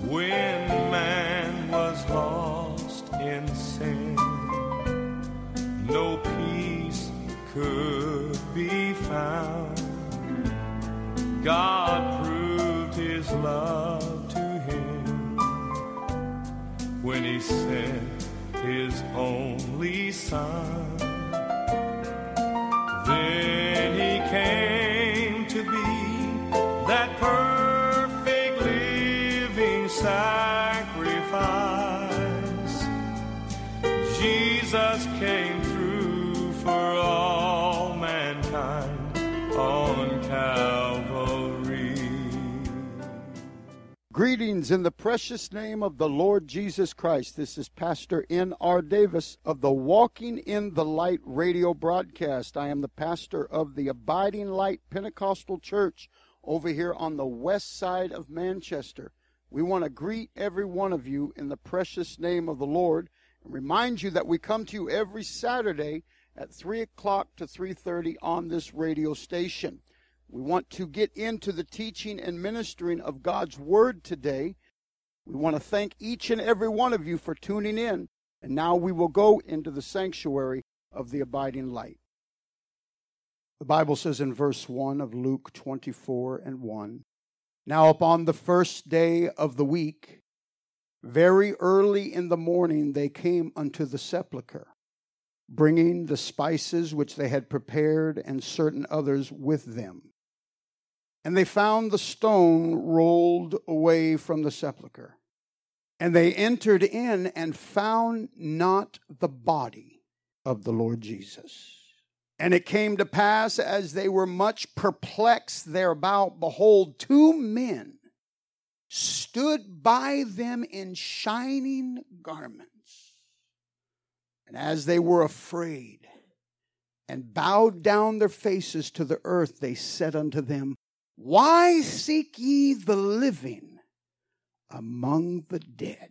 When man was lost in sin, no peace could be found. God proved his love to him when he sent his only Son. Then he came to be that perfect living sacrifice. Jesus came through for all mankind on Calvary. Greetings in the precious name of the Lord Jesus Christ. This is Pastor N.R. Davis of the Walking in the Light radio broadcast. I am the pastor of the Abiding Light Pentecostal Church over here on the west side of Manchester. We want to greet every one of you in the precious name of the Lord and remind you that we come to you every Saturday at 3 o'clock to 3:30 on this radio station. We want to get into the teaching and ministering of God's Word today. We want to thank each and every one of you for tuning in. And now we will go into the sanctuary of the Abiding Light. The Bible says in verse 1 of Luke 24:1, "Now upon the first day of the week, very early in the morning, they came unto the sepulchre, bringing the spices which they had prepared and certain others with them. And they found the stone rolled away from the sepulchre. And they entered in and found not the body of the Lord Jesus. And it came to pass, as they were much perplexed thereabout, behold, 2 men stood by them in shining garments. And as they were afraid and bowed down their faces to the earth, they said unto them, Why seek ye the living among the dead?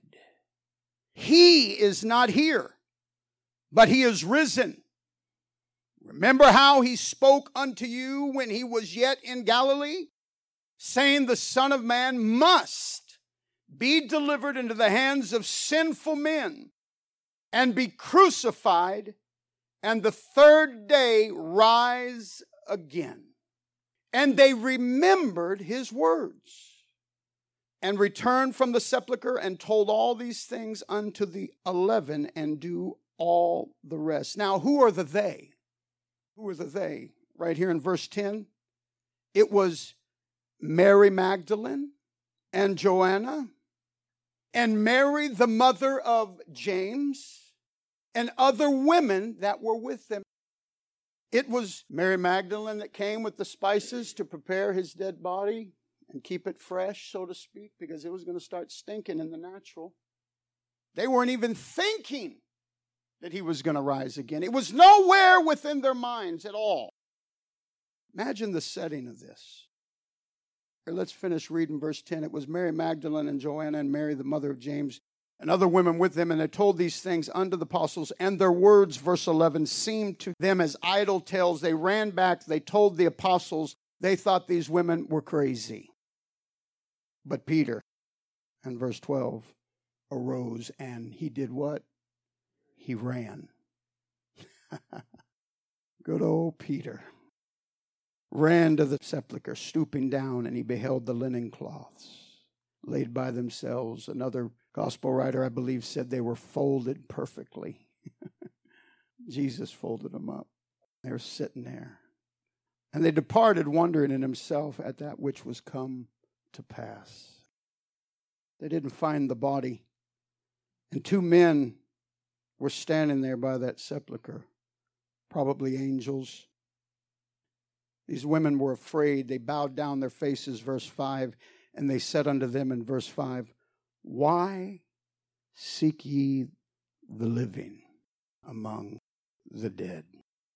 He is not here, but he is risen. Remember how he spoke unto you when he was yet in Galilee, saying, The Son of Man must be delivered into the hands of sinful men and be crucified, and the third day rise again. And they remembered his words, and returned from the sepulchre, and told all these things unto the 11, and do all the rest." Now, who are the they? Who are the they? Right here in verse 10, it was Mary Magdalene and Joanna, and Mary, the mother of James, and other women that were with them. It was Mary Magdalene that came with the spices to prepare his dead body and keep it fresh, so to speak, because it was going to start stinking in the natural. They weren't even thinking that he was going to rise again. It was nowhere within their minds at all. Imagine the setting of this. Here, let's finish reading verse 10. It was Mary Magdalene and Joanna and Mary, the mother of James, and other women with them, and they told these things unto the apostles, and their words, verse 11, seemed to them as idle tales. They ran back, they told the apostles, they thought these women were crazy. But Peter, and verse 12, arose, and he did what? He ran. Good old Peter. Ran to the sepulchre, stooping down, and he beheld the linen cloths laid by themselves. Another gospel writer, I believe, said they were folded perfectly. Jesus folded them up. They were sitting there. And they departed, wondering in himself at that which was come to pass. They didn't find the body. And 2 men were standing there by that sepulchre, probably angels. These women were afraid. They bowed down their faces, verse 5, and they said unto them in verse 5, Why seek ye the living among the dead?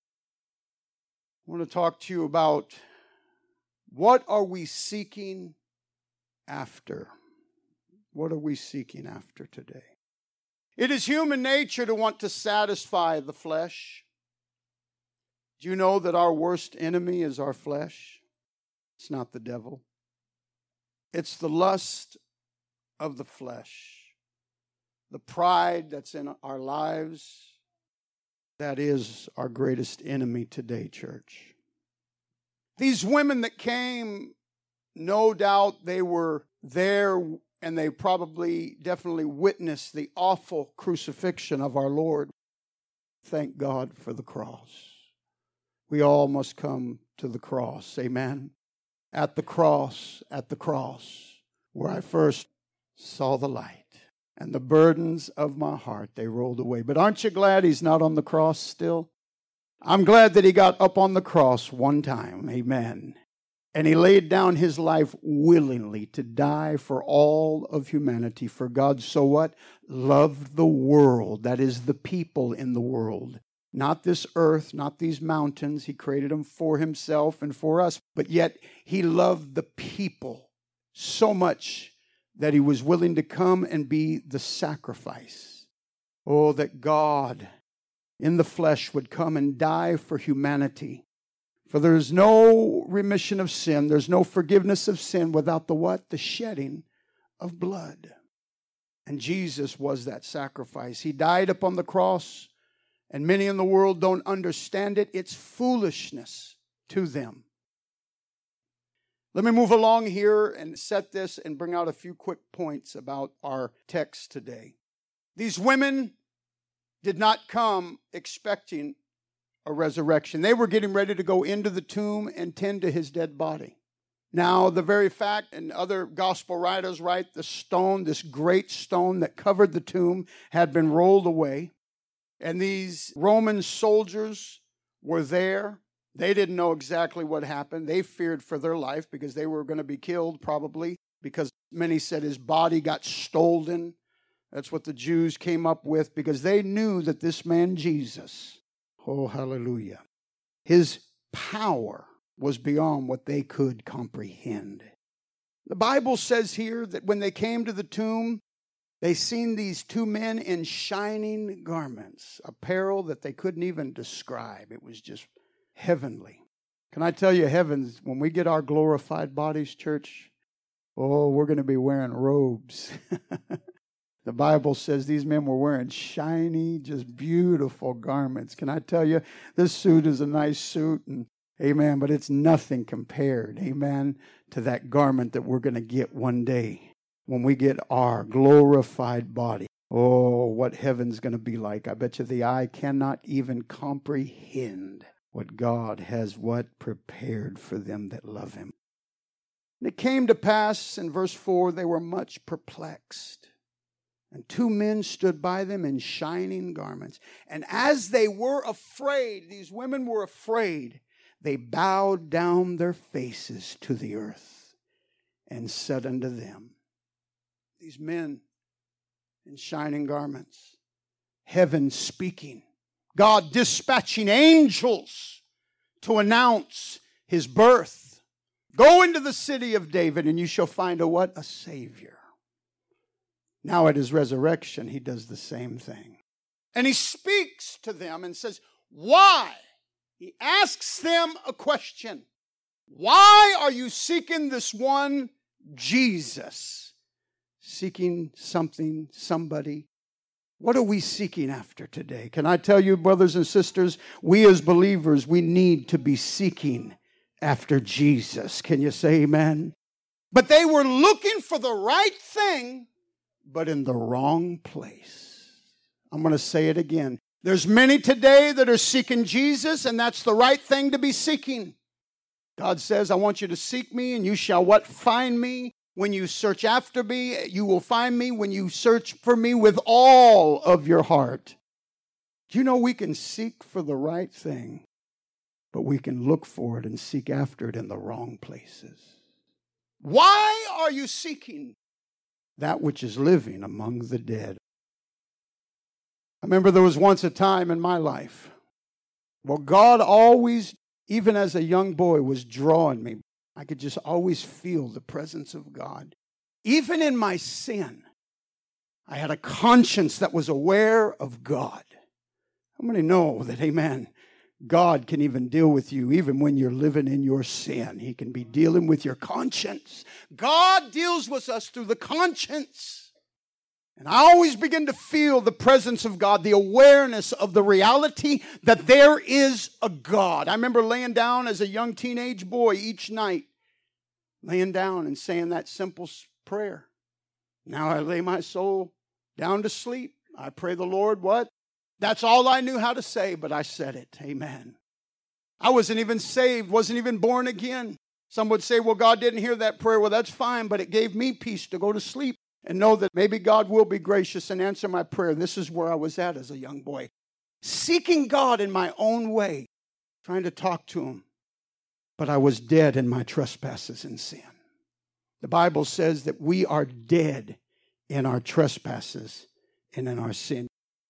I want to talk to you about what are we seeking after? What are we seeking after today? It is human nature to want to satisfy the flesh. Do you know that our worst enemy is our flesh? It's not the devil. It's the lust of the flesh, the pride that's in our lives, that is our greatest enemy today, church. These women that came, no doubt they were there and they definitely witnessed the awful crucifixion of our Lord. Thank God for the cross. We all must come to the cross. Amen. At the cross, where I first saw the light. And the burdens of my heart, they rolled away. But aren't you glad he's not on the cross still? I'm glad that he got up on the cross one time. Amen. And he laid down his life willingly to die for all of humanity. For God so what? Loved the world. That is the people in the world. Not this earth, not these mountains. He created them for himself and for us. But yet he loved the people so much that he was willing to come and be the sacrifice. Oh, that God in the flesh would come and die for humanity. For there is no remission of sin. There's no forgiveness of sin without the what? The shedding of blood. And Jesus was that sacrifice. He died upon the cross, and many in the world don't understand it. It's foolishness to them. Let me move along here and set this and bring out a few quick points about our text today. These women did not come expecting a resurrection. They were getting ready to go into the tomb and tend to his dead body. Now, the very fact, and other gospel writers write, the stone, this great stone that covered the tomb, had been rolled away. And these Roman soldiers were there. They didn't know exactly what happened. They feared for their life because they were going to be killed probably, because many said his body got stolen. That's what the Jews came up with, because they knew that this man Jesus, oh, hallelujah, his power was beyond what they could comprehend. The Bible says here that when they came to the tomb, they seen these two men in shining garments, apparel that they couldn't even describe. It was just heavenly. Can I tell you, heavens, when we get our glorified bodies, church, oh, we're going to be wearing robes. The Bible says these men were wearing shiny, just beautiful garments. Can I tell you, this suit is a nice suit, and amen, but it's nothing compared, amen, to that garment that we're going to get one day when we get our glorified body. Oh, what heaven's going to be like. I bet you the eye cannot even comprehend what God has prepared for them that love him. And it came to pass, in verse 4, they were much perplexed. And two men stood by them in shining garments. And as they were afraid, these women were afraid, they bowed down their faces to the earth and said unto them, these men in shining garments, heaven speaking, God dispatching angels to announce his birth. Go into the city of David and you shall find a Savior. Now at his resurrection, he does the same thing. And he speaks to them and says, why? He asks them a question. Why are you seeking this one Jesus? Seeking something, somebody. What are we seeking after today? Can I tell you, brothers and sisters, we as believers, we need to be seeking after Jesus. Can you say amen? But they were looking for the right thing, but in the wrong place. I'm going to say it again. There's many today that are seeking Jesus, and that's the right thing to be seeking. God says, I want you to seek me, and you shall find me. When you search after me, you will find me when you search for me with all of your heart. Do you know we can seek for the right thing, but we can look for it and seek after it in the wrong places? Why are you seeking that which is living among the dead? I remember there was once a time in my life where God always, even as a young boy, was drawing me. I could just always feel the presence of God. Even in my sin, I had a conscience that was aware of God. How many know that, amen, God can even deal with you even when you're living in your sin. He can be dealing with your conscience. God deals with us through the conscience. And I always begin to feel the presence of God, the awareness of the reality that there is a God. I remember laying down as a young teenage boy each night, laying down and saying that simple prayer. Now I lay my soul down to sleep. I pray the Lord, what? That's all I knew how to say, but I said it. Amen. I wasn't even saved, wasn't even born again. Some would say, well, God didn't hear that prayer. Well, that's fine, but it gave me peace to go to sleep and know that maybe God will be gracious and answer my prayer. This is where I was at as a young boy, seeking God in my own way, trying to talk to Him. But I was dead in my trespasses and sin. The Bible says that we are dead in our trespasses and in our sin.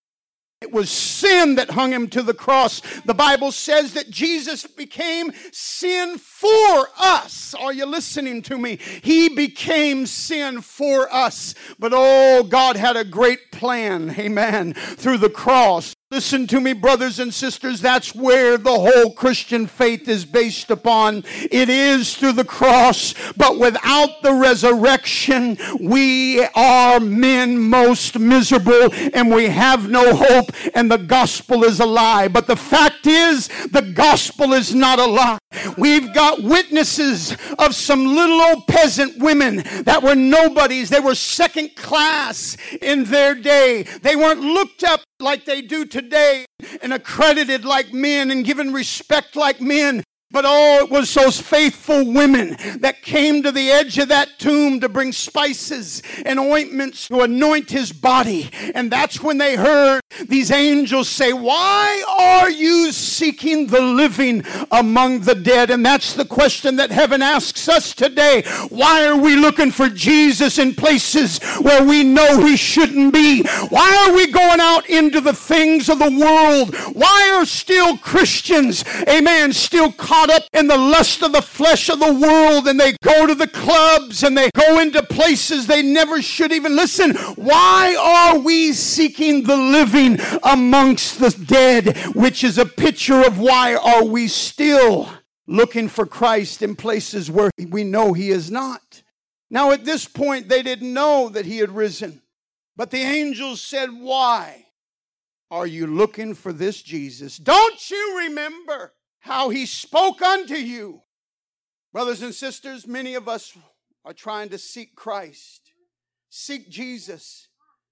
It was sin that hung Him to the cross. The Bible says that Jesus became sin for us. Are you listening to me? He became sin for us. But oh, God had a great plan, amen, through the cross. Listen to me, brothers and sisters, that's where the whole Christian faith is based upon. It is through the cross, but without the resurrection, we are men most miserable, and we have no hope, and the gospel is a lie. But the fact is, the gospel is not a lie. We've got witnesses of some little old peasant women that were nobodies. They were second class in their day. They weren't looked up like they do today and accredited like men and given respect like men. But oh, it was those faithful women that came to the edge of that tomb to bring spices and ointments to anoint His body. And that's when they heard these angels say, why are you seeking the living among the dead? And that's the question that heaven asks us today. Why are we looking for Jesus in places where we know He shouldn't be? Why are we going out into the things of the world? Why are still Christians, amen, still caught up in the lust of the flesh of the world, and they go to the clubs and they go into places they never should even listen? Why are we seeking the living amongst the dead, which is a picture of why are we still looking for Christ in places where we know He is not? Now at this point they didn't know that He had risen, but the angels said, why are you looking for this Jesus? Don't you remember how He spoke unto you? Brothers and sisters, many of us are trying to seek Christ, seek Jesus,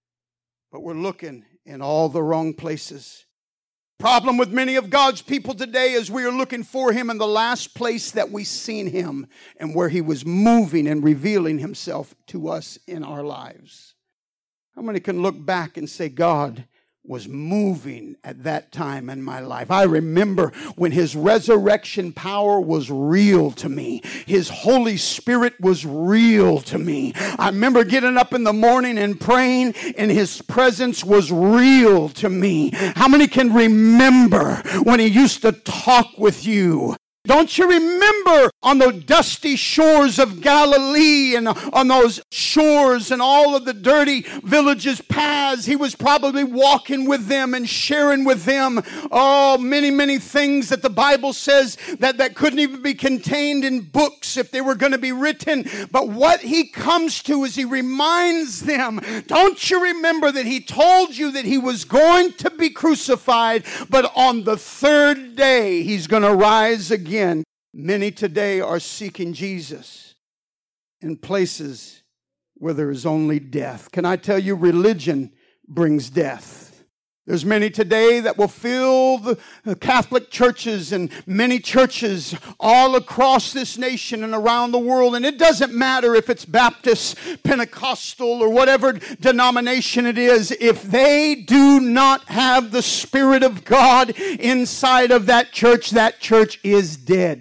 but we're looking in all the wrong places. Problem with many of God's people today is we are looking for Him in the last place that we seen Him and where He was moving and revealing Himself to us in our lives. How many can look back and say, God was moving at that time in my life? I remember when His resurrection power was real to me. His Holy Spirit was real to me. I remember getting up in the morning and praying, and His presence was real to me. How many can remember when He used to talk with you? Don't you remember on the dusty shores of Galilee and on those shores and all of the dirty villages, paths, He was probably walking with them and sharing with them, oh, many, many things that the Bible says that couldn't even be contained in books if they were going to be written. But what He comes to is He reminds them, don't you remember that He told you that He was going to be crucified, but on the third day He's going to rise again? Many today are seeking Jesus in places where there is only death. Can I tell you, religion brings death. There's many today that will fill the Catholic churches and many churches all across this nation and around the world. And it doesn't matter if it's Baptist, Pentecostal, or whatever denomination it is. If they do not have the Spirit of God inside of that church is dead.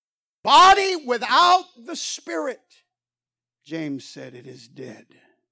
Body without the Spirit, James said, it is dead.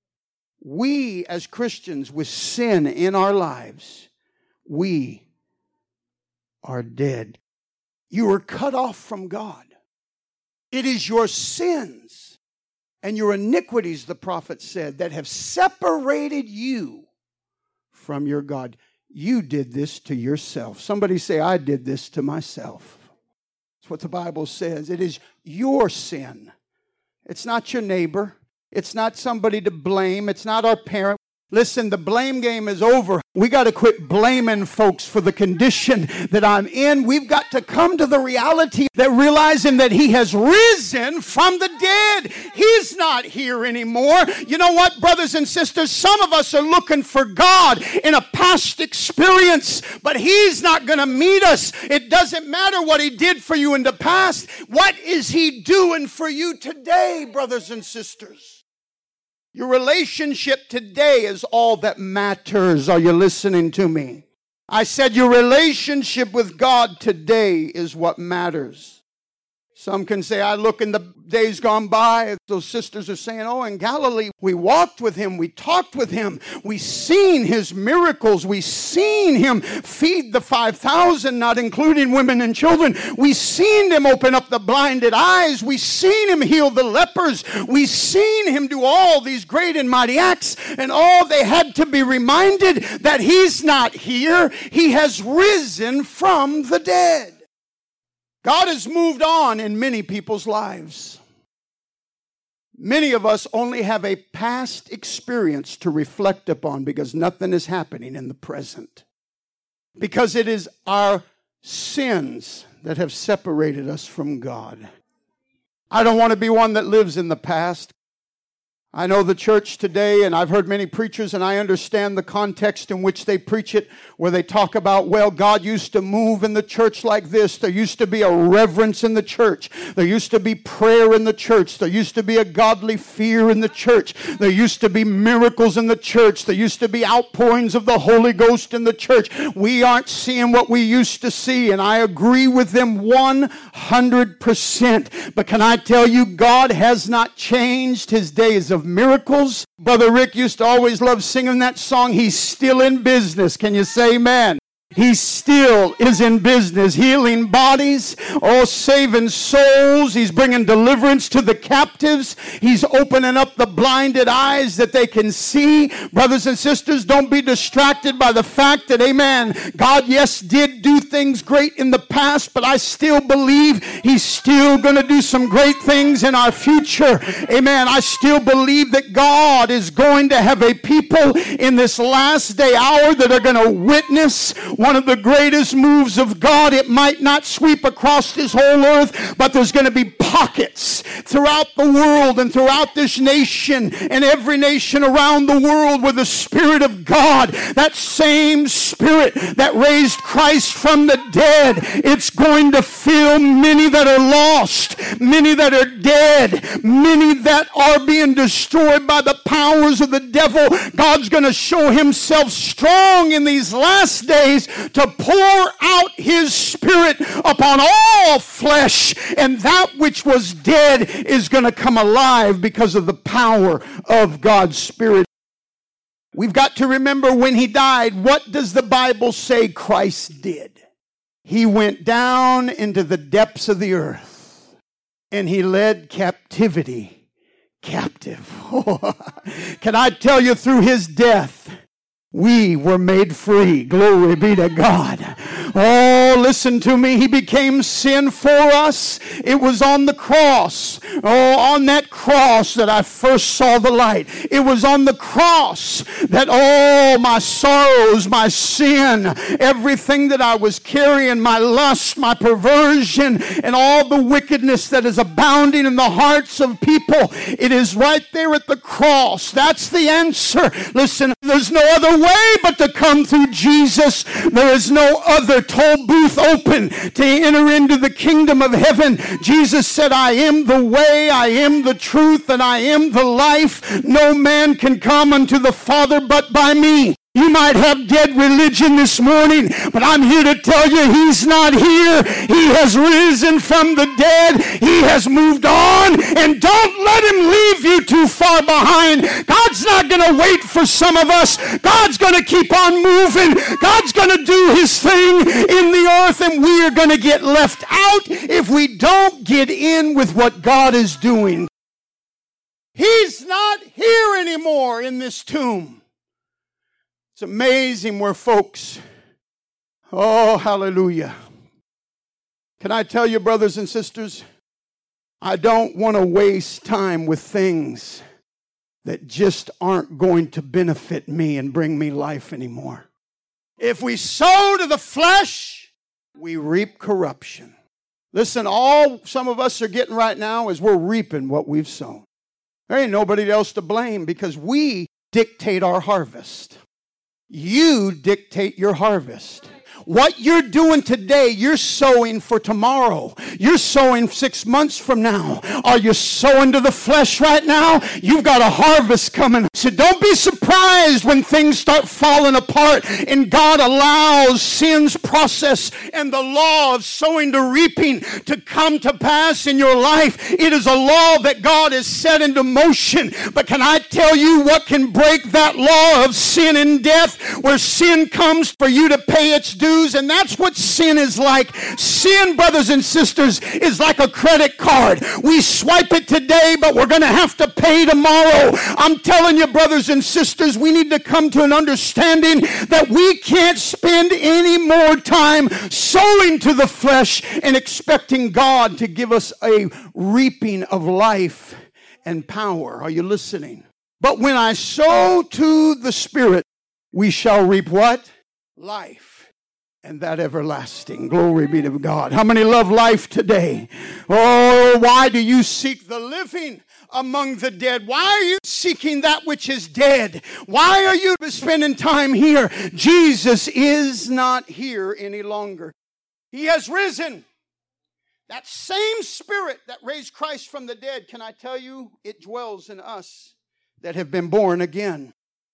We as Christians with sin in our lives, we are dead. You are cut off from God. It is your sins and your iniquities, the prophet said, that have separated you from your God. You did this to yourself. Somebody say, I did this to myself. That's what the Bible says. It is your sin. It's not your neighbor. It's not somebody to blame. It's not our parent. Listen, the blame game is over. We got to quit blaming folks for the condition that I'm in. We've got to come to the reality that realizing that He has risen from the dead. He's not here anymore. You know what, brothers and sisters? Some of us are looking for God in a past experience, but He's not going to meet us. It doesn't matter what He did for you in the past. What is He doing for you today, brothers and sisters? Your relationship today is all that matters. Are you listening to me? I said your relationship with God today is what matters. Some can say, I look in the days gone by. Those sisters are saying, oh, in Galilee, we walked with Him. We talked with Him. We seen His miracles. We seen Him feed the 5,000, not including women and children. We seen Him open up the blinded eyes. We seen Him heal the lepers. We seen Him do all these great and mighty acts. And all they had to be reminded that He's not here. He has risen from the dead. God has moved on in many people's lives. Many of us only have a past experience to reflect upon because nothing is happening in the present. Because it is our sins that have separated us from God. I don't want to be one that lives in the past. I know the church today, and I've heard many preachers, and I understand the context in which they preach it, where they talk about, well, God used to move in the church like this. There used to be a reverence in the church. There used to be prayer in the church. There used to be a godly fear in the church. There used to be miracles in the church. There used to be outpourings of the Holy Ghost in the church. We aren't seeing what we used to see, and I agree with them 100%. But can I tell you, God has not changed. His days of miracles. Brother Rick used to always love singing that song, He's still in business. Can you say amen? He still is in business, healing bodies, saving souls. He's bringing deliverance to the captives. He's opening up the blinded eyes that they can see. Brothers and sisters, don't be distracted by the fact that, amen, God, yes, did do things great in the past, but I still believe He's still going to do some great things in our future. Amen. I still believe that God is going to have a people in this last day hour that are going to witness one of the greatest moves of God. It might not sweep across this whole earth, but there's going to be pockets throughout the world and throughout this nation and every nation around the world where the Spirit of God, that same Spirit that raised Christ from the dead, it's going to fill many that are lost, many that are dead, many that are being destroyed by the powers of the devil. God's going to show Himself strong in these last days to pour out His Spirit upon all flesh, and that which was dead is going to come alive because of the power of God's Spirit. We've got to remember when He died, what does the Bible say Christ did? He went down into the depths of the earth and He led captivity captive. Can I tell you, through His death, we were made free. Glory be to God. Oh, listen to me. He became sin for us. It was on the cross. Oh, on that cross that I first saw the light. It was on the cross that all my sorrows, my sin, everything that I was carrying, my lust, my perversion, and all the wickedness that is abounding in the hearts of people, it is right there at the cross. That's the answer. Listen, there's no other way but to come through Jesus. There is no other toll booth open to enter into the kingdom of heaven. Jesus said, I am the way, I am the truth, and I am the life. No man can come unto the Father but by me. You might have dead religion this morning, but I'm here to tell you He's not here. He has risen from the dead. He has moved on, and don't let Him leave you too far behind. God's not going to wait for some of us. God's going to keep on moving. God's going to do His thing in the earth, and we are going to get left out if we don't get in with what God is doing. He's not here anymore in this tomb. It's It's amazing where folks, oh, hallelujah. Can I tell you, brothers and sisters, I don't want to waste time with things that just aren't going to benefit me and bring me life anymore. If we sow to the flesh, we reap corruption. Listen, all some of us are getting right now is we're reaping what we've sown. There ain't nobody else to blame because we dictate our harvest. You dictate your harvest. What you're doing today, you're sowing for tomorrow. You're sowing 6 months from now. Are you sowing to the flesh right now? You've got a harvest coming. So don't be surprised when things start falling apart and God allows sin's process and the law of sowing to reaping to come to pass in your life. It is a law that God has set into motion. But can I tell you what can break that law of sin and death, where sin comes for you to pay its dues? And that's what sin is like. Sin, brothers and sisters, is like a credit card. We swipe it today, but we're going to have to pay tomorrow. I'm telling you, brothers and sisters, we need to come to an understanding that we can't spend any more time sowing to the flesh and expecting God to give us a reaping of life and power. Are you listening? But when I sow to the Spirit, we shall reap what? Life. And that everlasting. Glory be to God. How many love life today? Oh, why do you seek the living among the dead? Why are you seeking that which is dead? Why are you spending time here? Jesus is not here any longer. He has risen. That same Spirit that raised Christ from the dead, can I tell you, it dwells in us that have been born again.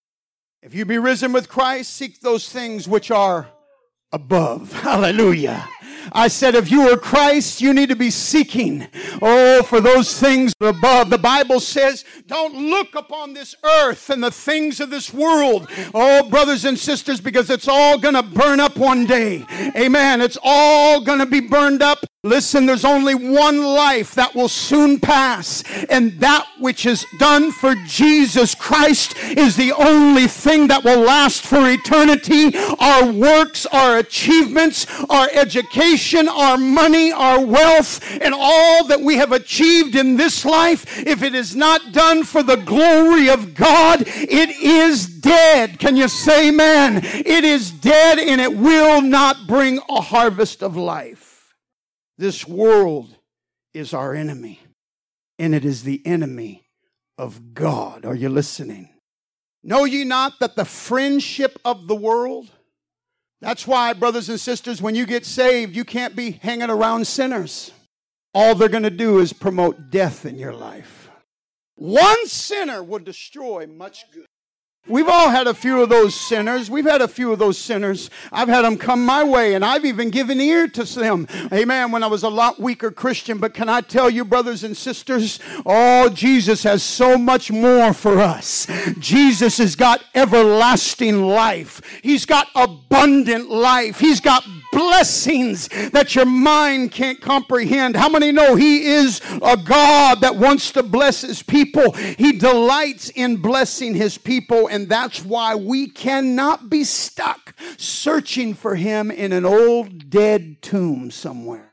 If you be risen with Christ, seek those things which are above. Hallelujah. I said, if you are Christ, you need to be seeking, for those things above. The Bible says, don't look upon this earth and the things of this world. Oh, brothers and sisters, because it's all going to burn up one day. Amen. It's all going to be burned up. Listen, there's only one life that will soon pass, and that which is done for Jesus Christ is the only thing that will last for eternity. Our works, our achievements, our education, our money, our wealth, and all that we have achieved in this life, if it is not done for the glory of God, it is dead. Can you say amen? It is dead, and it will not bring a harvest of life. This world is our enemy, and it is the enemy of God. Are you listening? Know ye not that the friendship of the world? That's why, brothers and sisters, when you get saved, you can't be hanging around sinners. All they're going to do is promote death in your life. One sinner will destroy much good. We've all had a few of those sinners. We've had a few of those sinners. I've had them come my way, and I've even given ear to them. Amen. When I was a lot weaker Christian. But can I tell you, brothers and sisters, Jesus has so much more for us. Jesus has got everlasting life. He's got abundant life. He's got blessings that your mind can't comprehend. How many know He is a God that wants to bless His people? He delights in blessing His people, and that's why we cannot be stuck searching for Him in an old dead tomb somewhere.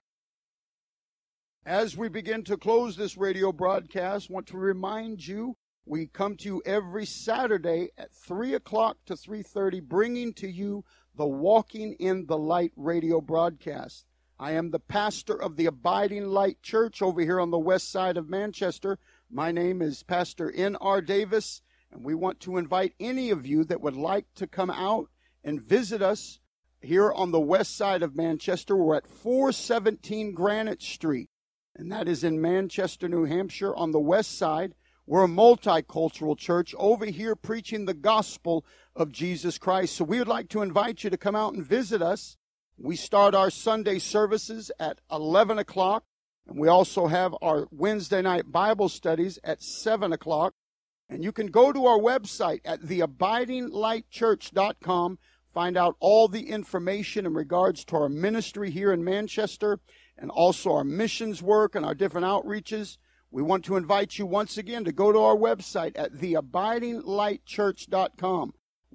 As we begin to close this radio broadcast, I want to remind you, we come to you every Saturday at 3 o'clock to 3:30, bringing to you the Walking in the Light radio broadcast. I am the pastor of the Abiding Light Church over here on the west side of Manchester. My name is Pastor N.R. Davis, and we want to invite any of you that would like to come out and visit us here on the west side of Manchester. We're at 417 Granite Street, and that is in Manchester, New Hampshire on the west side. We're a multicultural church over here preaching the gospel of Jesus Christ. So we would like to invite you to come out and visit us. We start our Sunday services at 11 o'clock, and we also have our Wednesday night Bible studies at 7 o'clock. And you can go to our website at theabidinglightchurch.com, find out all the information in regards to our ministry here in Manchester and also our missions work and our different outreaches. We want to invite you once again to go to our website at theabidinglightchurch.com.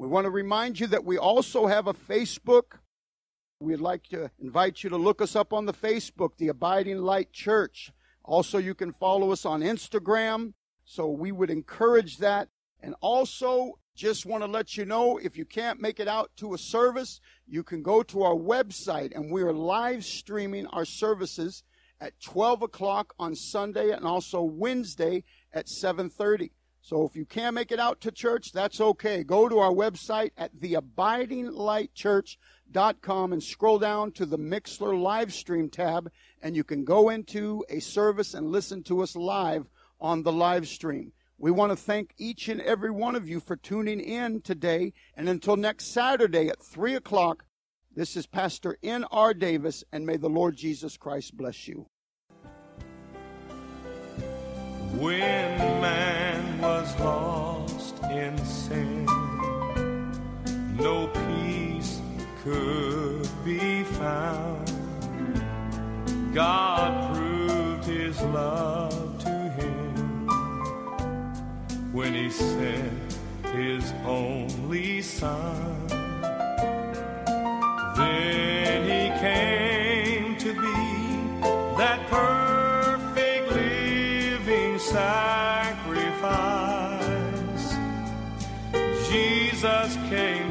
We want to remind you that we also have a Facebook. We'd like to invite you to look us up on the Facebook, the Abiding Light Church. Also, you can follow us on Instagram, so we would encourage that. And also, just want to let you know, if you can't make it out to a service, you can go to our website, and we are live streaming our services at 12 o'clock on Sunday and also Wednesday at 7:30. So if you can't make it out to church, that's okay. Go to our website at theabidinglightchurch.com and scroll down to the Mixler live stream tab, and you can go into a service and listen to us live on the live stream. We want to thank each and every one of you for tuning in today. And until next Saturday at 3 o'clock, this is Pastor N.R. Davis, and may the Lord Jesus Christ bless you. When man was lost in sin, no peace could be found. God proved his love to him when he sent his only Son. Then he came to be that perfect living sacrifice. Jesus came